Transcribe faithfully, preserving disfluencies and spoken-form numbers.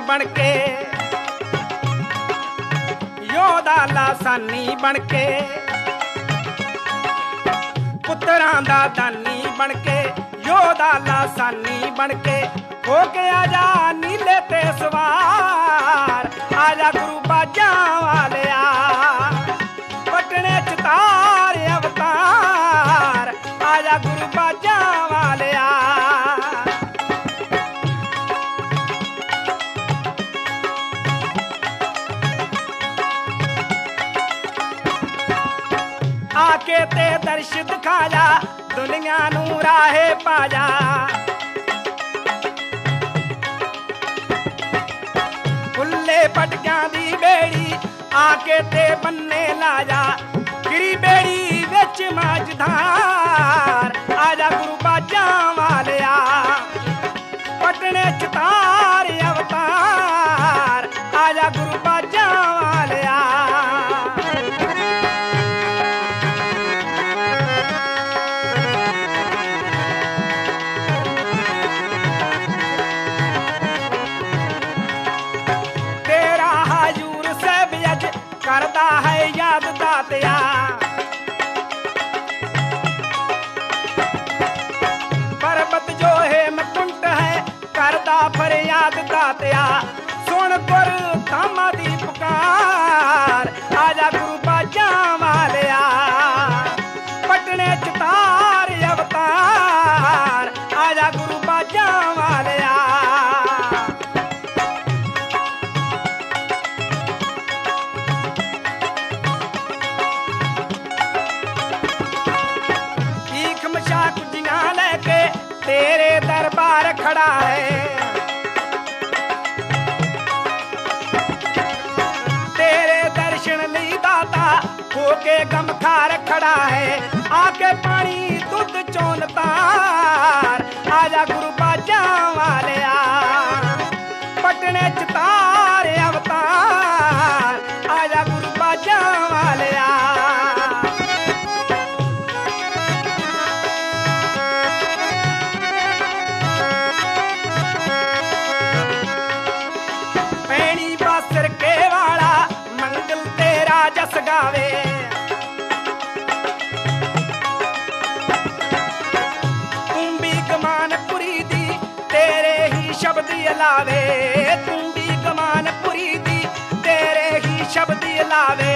बन के, योदा लासानी बन के, पुत्रां दा दानी बन के, योदा लासानी बन के, हो के आजा नीले ते सवार, आजा गुरु बाजां वालिया, पटने च तार अवतार, आजा गुरु बाजां वालिया। आके ते दर्श दिखा जा, दुनिया नू राहे पा जा, खुले पटकियां दी बेड़ी आके ते बन्ने ला जा, गिरी बेड़ी विच माझधार, आजा गुरु बाजां वालिया, पटने च तार अवतार, आजा गुरु बाजां वालिया। तेरा हजूर सब अज करदा है याद दातिया, पर्वत जो है मकुंट है करदा फरियाद दातिया, सुन गुर धामा दी पुकार, आजा गुरु बाजां वालिया, पटने च तार अवतार, आजा गुरु बाजां वालिया। लेके तेरे दरबार खड़ा है, तेरे दर्शन ली दाता होके गमखार खड़ा है, आके पानी दुध चोन तार, आजा गुरु बाजां वालिया, पटने च तार अवतार, आजा गुरु बाजां वालिया। जस गावे तू भी गमानपुरी दी तेरे ही शब्द अलावे, तू भी गमानपुरी दी तेरे ही शब्द अलावे,